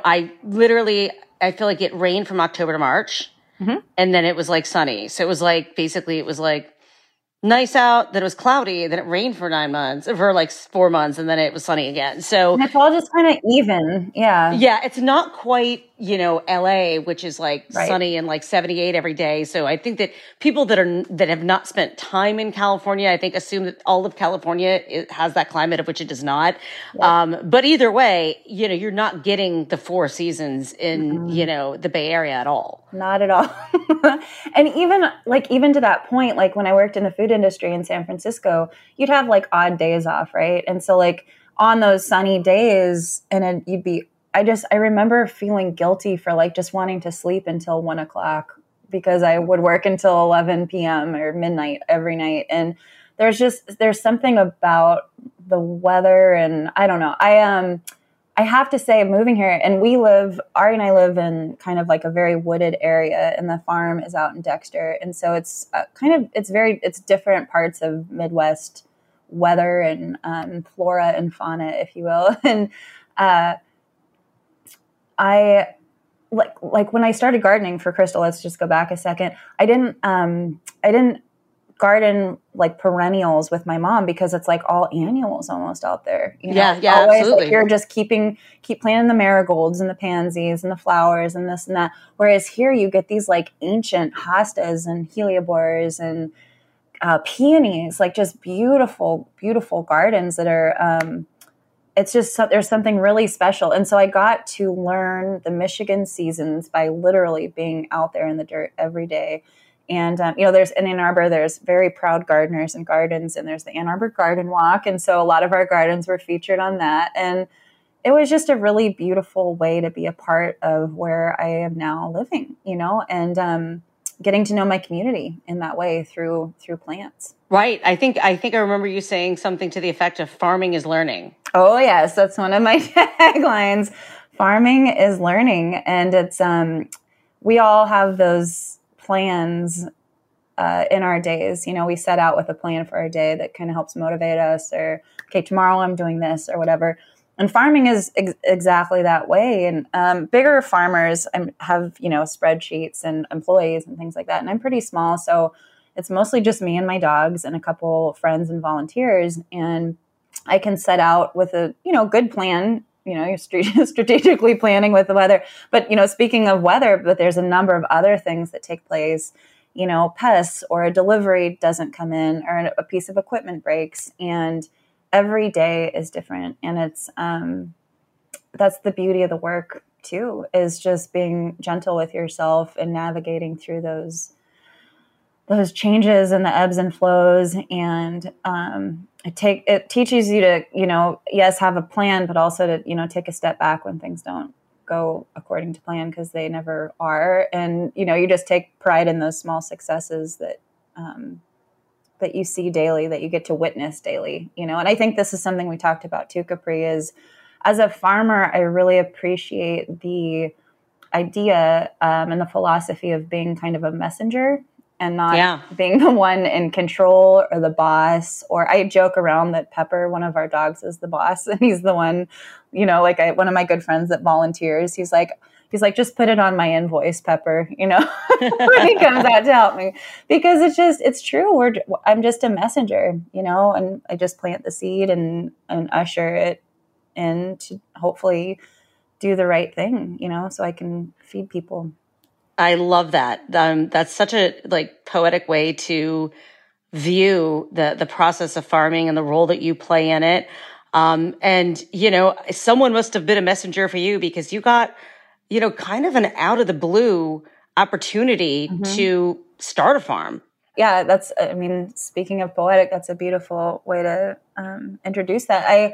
feel like it rained from October to March, and then it was like sunny. So it was like, basically it was like nice out, then it was cloudy, then it rained for 4 months, and then it was sunny again. So and it's all just kind of even. Yeah. Yeah. It's not quite, LA, which is like sunny and like 78 every day. So I think that people that have not spent time in California, I think assume that all of California has that climate, of which it does not. Yeah. But either way, you're not getting the 4 seasons in, the Bay Area at all. Not at all. And even to that point, like when I worked in the food industry in San Francisco, you'd have like odd days off, right? And so like on those sunny days, and I remember feeling guilty for like just wanting to sleep until 1:00 because I would work until 11 p.m. or midnight every night. And there's something about the weather, and I don't know. I have to say, moving here, and Ari and I live in kind of like a very wooded area, and the farm is out in Dexter. And so it's it's different parts of Midwest weather and flora and fauna, if you will. And I like when I started gardening for Crystal, let's just go back a second. I didn't garden like perennials with my mom because it's like all annuals almost out there. Yeah, always, absolutely. Like, you're just keep planting the marigolds and the pansies and the flowers and this and that. Whereas here you get these like ancient hostas and hellebores and peonies, like just beautiful, beautiful gardens that are, it's just, there's something really special. And so I got to learn the Michigan seasons by literally being out there in the dirt every day. And, there's in Ann Arbor, there's very proud gardeners and gardens, and there's the Ann Arbor Garden Walk. And so a lot of our gardens were featured on that. And it was just a really beautiful way to be a part of where I am now living, and getting to know my community in that way through plants. Right. I think I remember you saying something to the effect of farming is learning. Oh, yes. That's one of my taglines. Farming is learning. And it's, we all have those plans in our days. We set out with a plan for our day that kind of helps motivate us, or, okay, tomorrow I'm doing this or whatever. And farming is exactly that way. And bigger farmers have, spreadsheets and employees and things like that. And I'm pretty small. So it's mostly just me and my dogs and a couple friends and volunteers. And I can set out with a, good plan, you're strategically planning with the weather. But, speaking of weather, but there's a number of other things that take place, pests, or a delivery doesn't come in, or a piece of equipment breaks. And every day is different. And it's, that's the beauty of the work too, is just being gentle with yourself and navigating through those changes and the ebbs and flows. And, it teaches you to, yes, have a plan, but also to, take a step back when things don't go according to plan, because they never are. And, you just take pride in those small successes that you see daily, that you get to witness daily, And I think this is something we talked about too, Capri, is as a farmer, I really appreciate the idea and the philosophy of being kind of a messenger and not being the one in control or the boss. Or I joke around that Pepper, one of our dogs, is the boss, and he's the one, one of my good friends that volunteers. He's like, just put it on my invoice, Pepper, when he comes out to help me, because it's true. I'm just a messenger, and I just plant the seed and usher it in to hopefully do the right thing, so I can feed people. I love that. That's such a poetic way to view the process of farming and the role that you play in it. And someone must have been a messenger for you, because you got, kind of an out of the blue opportunity to start a farm. Yeah, speaking of poetic, that's a beautiful way to introduce that.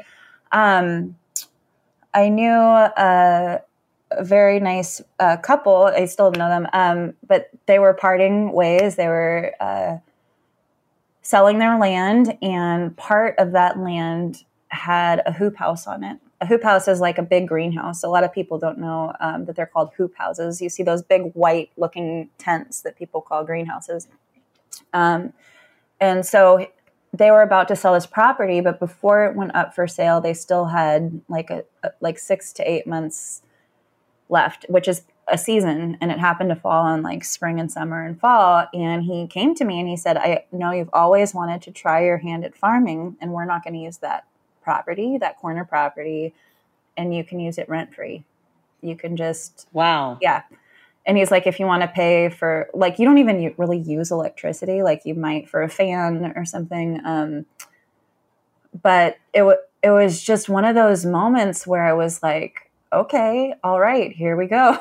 I knew a very nice couple. I still know them, but they were parting ways. They were selling their land, and part of that land had a hoop house on it. A hoop house is like a big greenhouse. A lot of people don't know that they're called hoop houses. You see those big white looking tents that people call greenhouses. And so they were about to sell this property, but before it went up for sale, they still had like 6 to 8 months left, which is a season. And it happened to fall on spring and summer and fall. And he came to me and he said, I know you've always wanted to try your hand at farming, and we're not going to use that property, that corner property, and you can use it rent free. You can just, wow. Yeah. And he's like, if you want to pay for, you don't even really use electricity, like you might for a fan or something. But it was just one of those moments where I was like, okay, all right, here we go.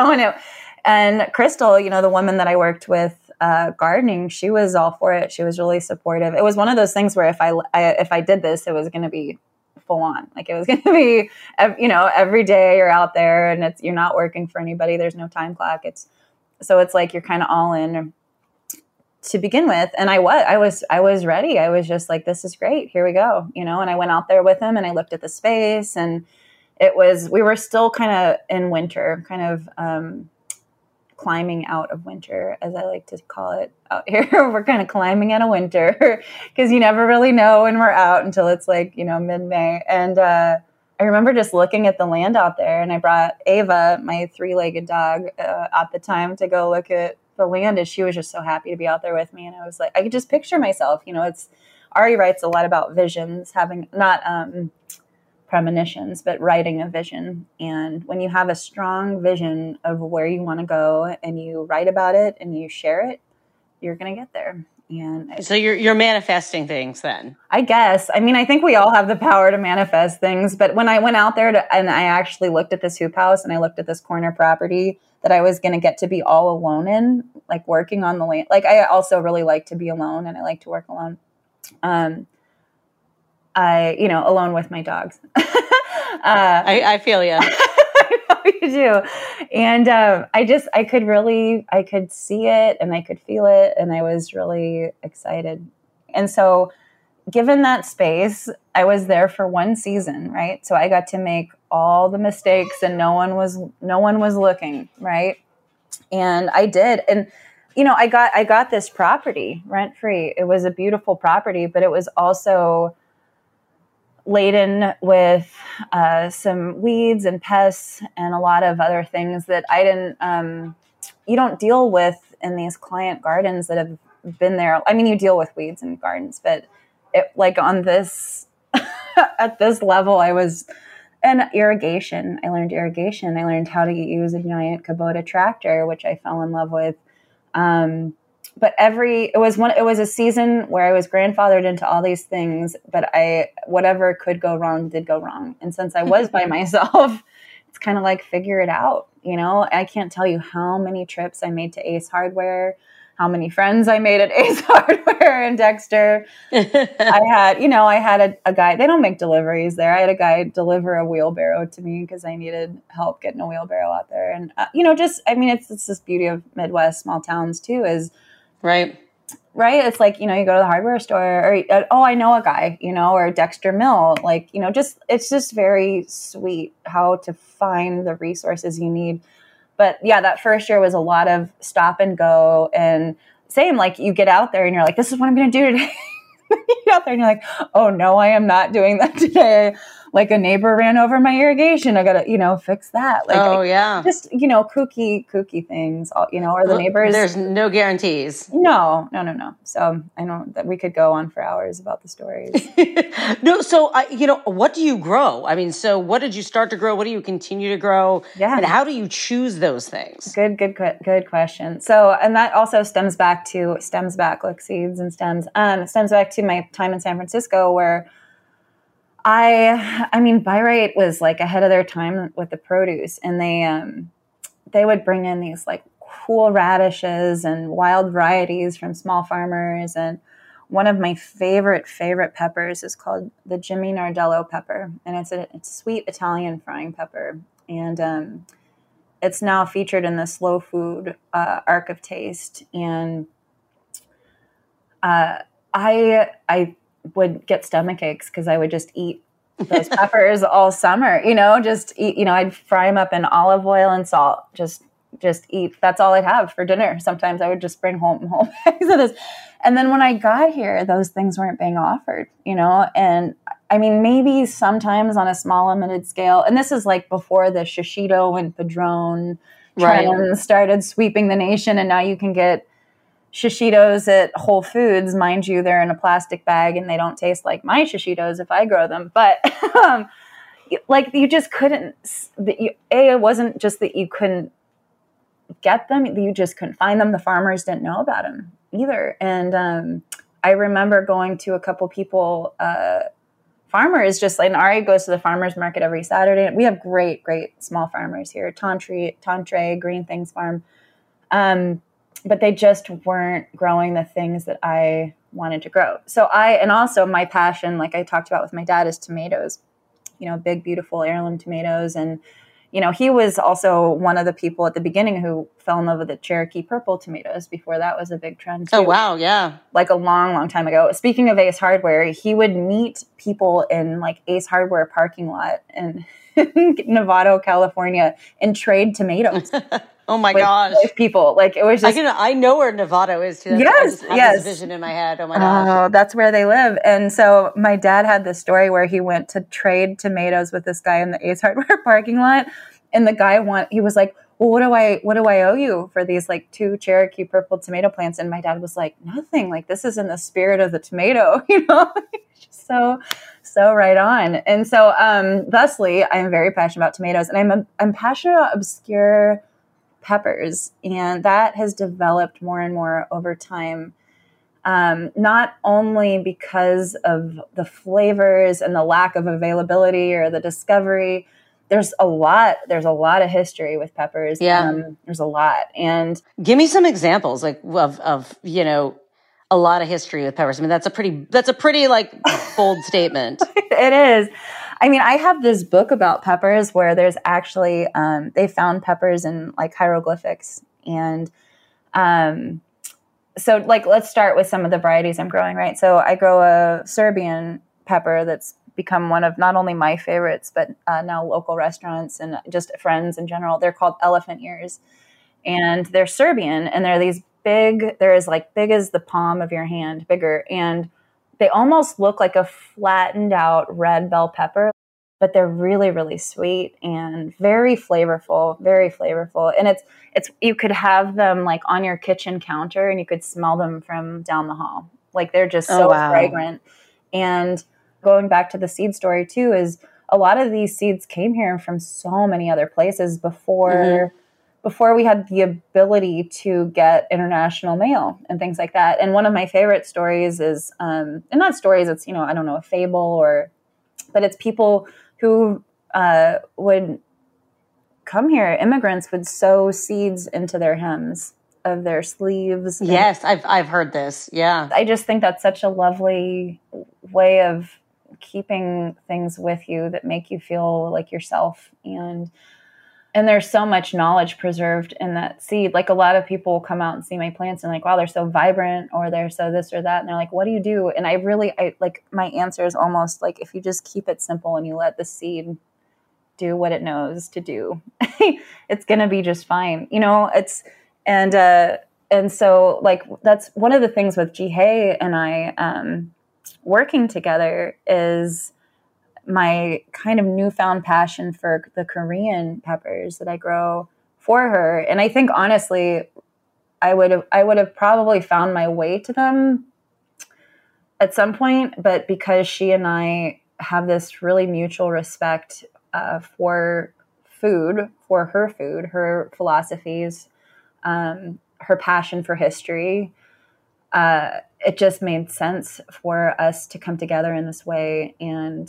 And Crystal, the woman that I worked with gardening, she was all for it. She was really supportive. It was one of those things where if I did this, it was going to be full on. It was going to be, every day you're out there, and you're not working for anybody. There's no time clock. So it's like you're kind of all in to begin with. And I was ready. I was just like, this is great. Here we go. And I went out there with him, and I looked at the space, and we were still kind of in winter, kind of climbing out of winter, as I like to call it out here. We're kind of climbing out of winter because you never really know when we're out until it's mid-May. And I remember just looking at the land out there, and I brought Ava, my 3-legged dog, at the time to go look at the land, and she was just so happy to be out there with me. And I was like, I could just picture myself, Ari writes a lot about visions, having not premonitions, but writing a vision. And when you have a strong vision of where you want to go, and you write about it and you share it, you're going to get there. And so you're manifesting things then. I guess. I mean, I think we all have the power to manifest things. But when I went out there and I actually looked at this hoop house and I looked at this corner property that I was going to get to be all alone in, like working on the land. Like I also really like to be alone and I like to work alone. Alone with my dogs. I feel you. I know you do. And I could see it and I could feel it and I was really excited. And so given that space, I was there for one season, right? So I got to make all the mistakes and no one was looking, right? And I did. And I got this property rent free. It was a beautiful property, but it was also laden with some weeds and pests and a lot of other things that I didn't, you don't deal with in these client gardens that have been there. I mean, you deal with weeds in gardens, but on this, at this level, and irrigation. I learned irrigation. I learned how to use a giant Kubota tractor, which I fell in love with. But it was a season where I was grandfathered into all these things, but whatever could go wrong did go wrong. And since I was by myself, it's kind of like figure it out. I can't tell you how many trips I made to Ace Hardware, how many friends I made at Ace Hardware in Dexter. I had a guy, they don't make deliveries there. I had a guy deliver a wheelbarrow to me because I needed help getting a wheelbarrow out there. And, it's this beauty of Midwest small towns too, is right. It's like, you go to the hardware store or, I know a guy, or Dexter Mill, it's just very sweet how to find the resources you need. But yeah, that first year was a lot of stop and go and same, like you get out there and you're like, this is what I'm going to do today. You get out there and you're like, oh no, I am not doing that today. Like a neighbor ran over my irrigation. I got to, fix that. Like, yeah. Just, kooky things, or the neighbors. There's no guarantees. No. So I know that we could go on for hours about the stories. No. So, what do you grow? I mean, so what did you start to grow? What do you continue to grow? Yeah. And how do you choose those things? Good question. So, and that also stems back like seeds and stems back to my time in San Francisco where Bi-Rite was like ahead of their time with the produce, and they would bring in these like cool radishes and wild varieties from small farmers. And one of my favorite peppers is called the Jimmy Nardello pepper, and it's a sweet Italian frying pepper, and it's now featured in the Slow Food Arc of Taste. And I would get stomach aches because I would just eat those peppers all summer, just eat, I'd fry them up in olive oil and salt, just eat. That's all I'd have for dinner. Sometimes I would just bring home bags of this. And then when I got here, those things weren't being offered, and I mean, maybe sometimes on a small limited scale. And this is like before the Shishito and Padron trends started sweeping the nation. And now you can get Shishitos at Whole Foods. Mind you, they're in a plastic bag and they don't taste like my Shishitos if I grow them. But you just couldn't. It wasn't just that you couldn't get them; you just couldn't find them. The farmers didn't know about them either. And I remember going to a couple people, farmers, just like Ari goes to the farmers market every Saturday. We have great small farmers here, Tantre, Green Things Farm. But they just weren't growing the things that I wanted to grow. So and also my passion, like I talked about with my dad, is tomatoes, big, beautiful heirloom tomatoes. And, he was also one of the people at the beginning who fell in love with the Cherokee purple tomatoes before that was a big trend too. Oh, wow. Yeah. Like a long, long time ago. Speaking of Ace Hardware, he would meet people in like Ace Hardware parking lot in Novato, California, and trade tomatoes. Oh my gosh! With people, like it was just. I know where Novato is too. Yes. This vision in my head. Oh my gosh! Oh, that's where they live. And so my dad had this story where he went to trade tomatoes with this guy in the Ace Hardware parking lot, and the guy he was like, "Well, what do I owe you for these like 2 Cherokee purple tomato plants?" And my dad was like, "Nothing. Like this is in the spirit of the tomato, Just so right on." And so, thusly, I am very passionate about tomatoes, and I'm passionate about obscure peppers, and that has developed more and more over time. not only because of the flavors and the lack of availability or the discovery. There's a lot of history with peppers. Yeah. There's a lot. And give me some examples like of, you know, a lot of history with peppers. I mean, that's a pretty like bold statement. It is. I mean, I have this book about peppers where there's actually, they found peppers in like hieroglyphics. And, so like, let's start with some of the varieties I'm growing, right? So I grow a Serbian pepper that's become one of not only my favorites, but now local restaurants and just friends in general. They're called elephant ears, and they're Serbian, and they're these big, they're as like big as the palm of your hand, bigger. And they almost look like a flattened out red bell pepper, but they're really, really sweet and very flavorful, very flavorful. And it's, you could have them like on your kitchen counter and you could smell them from down the hall. Like they're just so fragrant. And going back to the seed story too, is a lot of these seeds came here from so many other places before we had the ability to get international mail and things like that. And one of my favorite stories is, and not stories, it's, you know, I don't know, a fable but it's people who would come here, immigrants would sow seeds into their hems of their sleeves. Yes, I've heard this. Yeah. I just think that's such a lovely way of keeping things with you that make you feel like yourself. And there's so much knowledge preserved in that seed. Like a lot of people will come out and see my plants and like, wow, they're so vibrant, or they're so this or that. And they're like, what do you do? And I like, my answer is almost like, if you just keep it simple and you let the seed do what it knows to do, it's going to be just fine. You know, and so like, that's one of the things with Jihye and I, working together is my kind of newfound passion for the Korean peppers that I grow for her. And I think honestly, I would have probably found my way to them at some point, but because she and I have this really mutual respect for food, for her food, her philosophies, her passion for history, it just made sense for us to come together in this way, and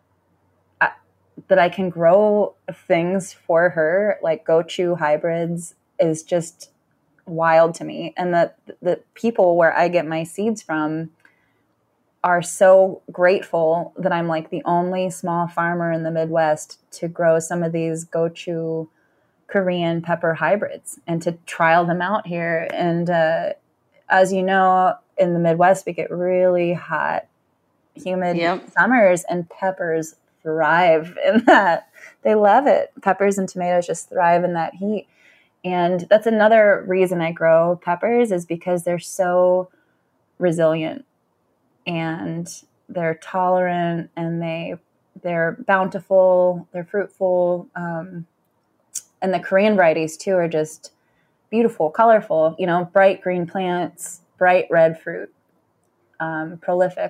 that I can grow things for her, like gochu hybrids, is just wild to me. And that the people where I get my seeds from are so grateful that I'm like the only small farmer in the Midwest to grow some of these gochu Korean pepper hybrids and to trial them out here. And as you know, in the Midwest, we get really hot, humid summers, and peppers thrive in that. They love it. Peppers and tomatoes just thrive in that heat. And that's another reason I grow peppers, is because they're so resilient and they're tolerant, and they're bountiful, they're fruitful. And the Korean varieties too are just beautiful, colorful, you know, bright green plants, bright red fruit, prolific.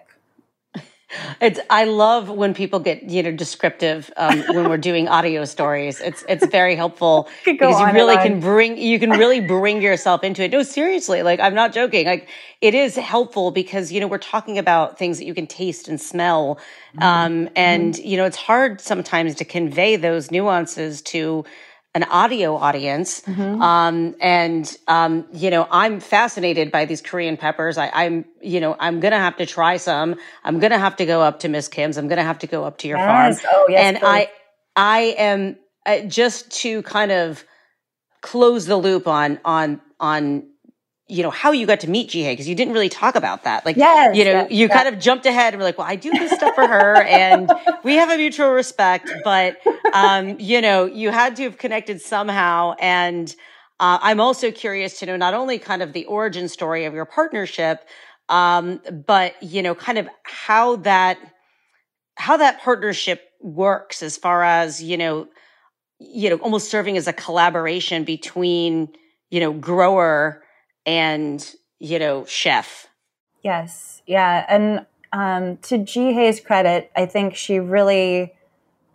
I love when people get, you know, descriptive when we're doing audio stories. It's very helpful because you can really bring yourself into it. No, seriously, like I'm not joking. Like it is helpful because, you know, we're talking about things that you can taste and smell. And, you know, it's hard sometimes to convey those nuances to an audio audience. And, you know, I'm fascinated by these Korean peppers. I'm going to have to try some. I'm going to have to go up to Miss Kim's. I'm going to have to go up to your farm. Oh, yes, and please. I am just to kind of close the loop on, you know, how you got to meet Jihye, because you didn't really talk about that. Like, you know, you kind of jumped ahead and were like, well, I do this stuff for her and we have a mutual respect, but, you know, you had to have connected somehow. And, I'm also curious to know not only kind of the origin story of your partnership, but, you know, kind of how that partnership works as far as, you know, almost serving as a collaboration between, you know, grower and, you know, chef. Yes. Yeah. And to Jihye's credit, I think she really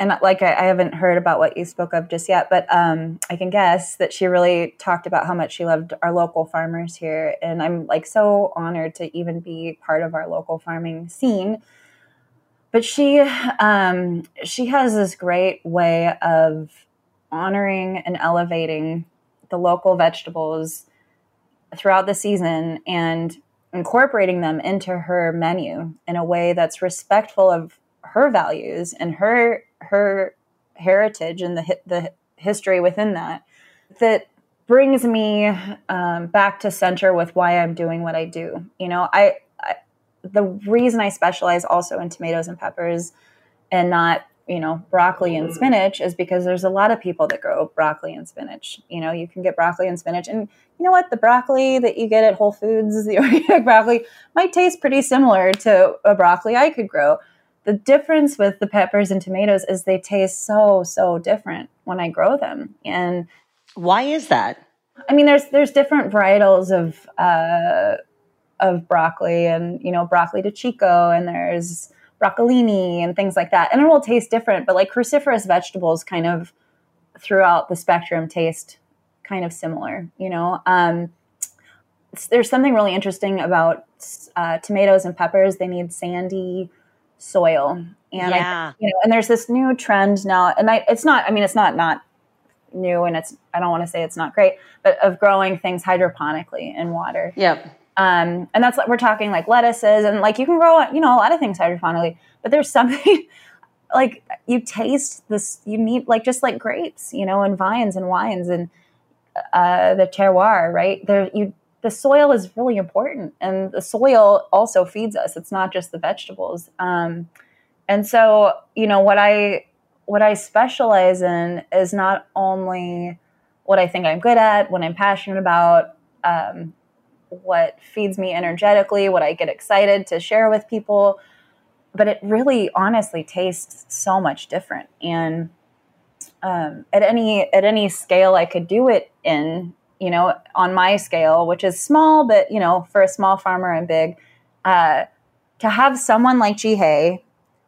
and like I haven't heard about what you spoke of just yet, but I can guess that she really talked about how much she loved our local farmers here. And I'm like so honored to even be part of our local farming scene. But she has this great way of honoring and elevating the local vegetables throughout the season and incorporating them into her menu in a way that's respectful of her values and her heritage and the history within that brings me back to center with why I'm doing what I do. You know, the reason I specialize also in tomatoes and peppers and not, you know, broccoli and spinach is because there's a lot of people that grow broccoli and spinach. You know, you can get broccoli and spinach, and you know what? The broccoli that you get at Whole Foods, the organic broccoli, might taste pretty similar to a broccoli I could grow. The difference with the peppers and tomatoes is they taste so, so different when I grow them. And why is that? I mean, there's different varietals of broccoli, and, you know, broccoli de Chico, and there's broccolini and things like that. And it will taste different, but like cruciferous vegetables kind of throughout the spectrum taste kind of similar, you know. There's something really interesting about tomatoes and peppers. They need sandy soil. And and there's this new trend now, and it's not new, and I don't want to say it's not great, but of growing things hydroponically in water. Yep. And that's like, we're talking like lettuces, and like you can grow, you know, a lot of things hydroponically, but there's something like you taste this, you need like, just like grapes, you know, and vines and wines and, the terroir, right there, the soil is really important, and the soil also feeds us. It's not just the vegetables. And so, you know, what I specialize in is not only what I think I'm good at, what I'm passionate about, what feeds me energetically, what I get excited to share with people, but it really honestly tastes so much different. And at any scale I could do it in, you know, on my scale, which is small, but, you know, for a small farmer and big, to have someone like Jihei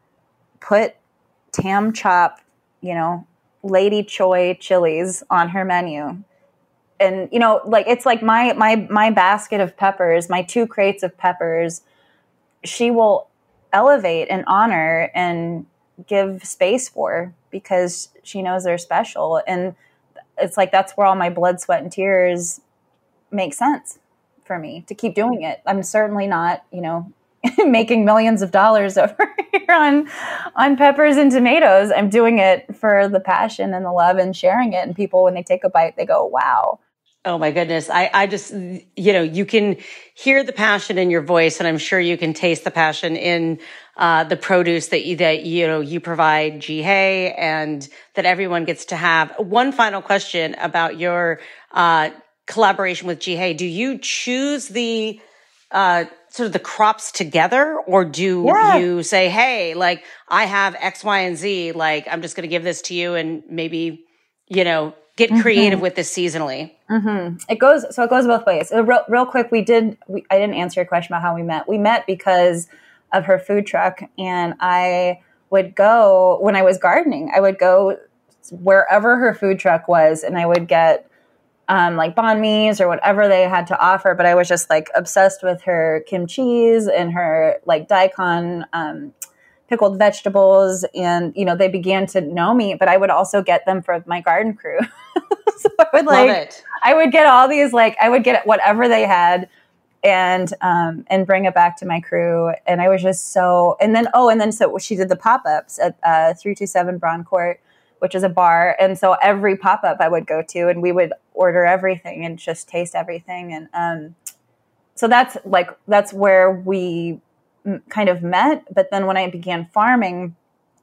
put Tam Chop, you know, Lady Choi chilies on her menu. And, you know, like, it's like my basket of peppers, my 2 crates of peppers, she will elevate and honor and give space for, because she knows they're special. And it's like, that's where all my blood, sweat, and tears make sense for me to keep doing it. I'm certainly not, you know, making millions of dollars over here on peppers and tomatoes. I'm doing it for the passion and the love and sharing it. And people, when they take a bite, they go, wow. Oh my goodness. I just, you know, you can hear the passion in your voice, and I'm sure you can taste the passion in the produce that you provide, Jihei, and that everyone gets to have. One final question about your collaboration with Jihei. Do you choose the sort of the crops together, or do you say, hey, like, I have X, Y, and Z, like, I'm just going to give this to you, and maybe, you know, get creative with this seasonally? Mm-hmm. It goes both ways. Real quick, I didn't answer your question about how we met. We met because of her food truck, and I would go, when I was gardening, I would go wherever her food truck was, and I would get like banh mi's or whatever they had to offer. But I was just like obsessed with her kimchi's and her like daikon pickled vegetables, and, you know, they began to know me, but I would also get them for my garden crew. So I would I would get all these, like, I would get whatever they had and bring it back to my crew. And I was just so, and then so she did the pop-ups at 327 Braun Court, which is a bar. And so every pop-up I would go to, and we would order everything and just taste everything. And so that's where we kind of met. But then when I began farming,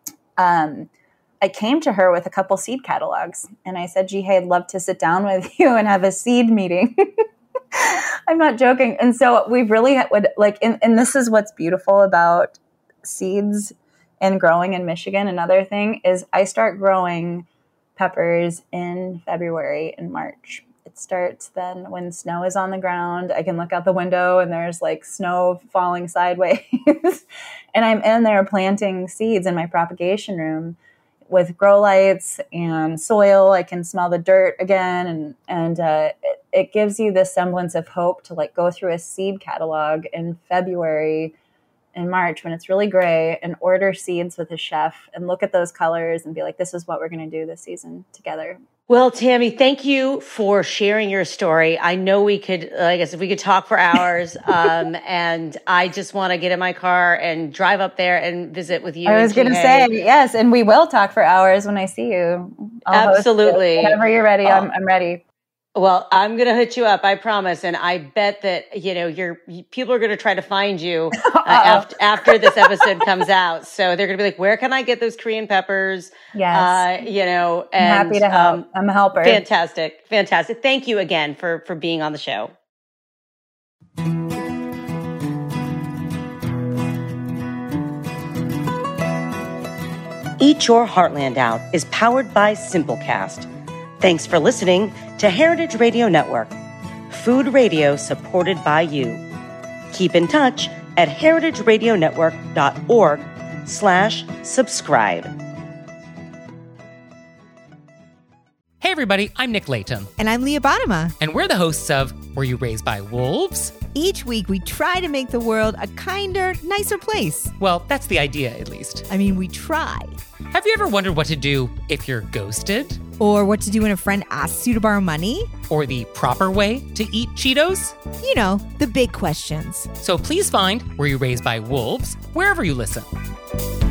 I came to her with a couple seed catalogs, and I said, Jihei, I'd love to sit down with you and have a seed meeting. I'm not joking. And so we really would like, and this is what's beautiful about seeds and growing in Michigan. Another thing is I start growing peppers in February and March. It starts then when snow is on the ground. I can look out the window and there's like snow falling sideways. And I'm in there planting seeds in my propagation room with grow lights and soil, I can smell the dirt again. And it gives you this semblance of hope to like go through a seed catalog in February and March when it's really gray and order seeds with a chef and look at those colors and be like, this is what we're going to do this season together. Well, Tammy, thank you for sharing your story. I know we could, like I said, we could talk for hours. And I just want to get in my car and drive up there and visit with you. I was going to say, yes. And we will talk for hours when I see you. Absolutely. Whenever you're ready, I'm ready. Well, I'm going to hit you up, I promise. And I bet that, people are going to try to find you after this episode comes out. So they're going to be like, where can I get those Korean peppers? Yes. And I'm happy to help. I'm a helper. Fantastic. Fantastic. Thank you again for being on the show. Eat Your Heartland Out is powered by Simplecast. Thanks for listening to Heritage Radio Network, food radio supported by you. Keep in touch at heritageradionetwork.org/subscribe. Hey everybody, I'm Nick Layton. And I'm Leah Bottima. And we're the hosts of Were You Raised by Wolves? Each week we try to make the world a kinder, nicer place. Well, that's the idea, at least. I mean, we try. Have you ever wondered what to do if you're ghosted? Or what to do when a friend asks you to borrow money? Or the proper way to eat Cheetos? You know, the big questions. So please find Were You Raised by Wolves wherever you listen.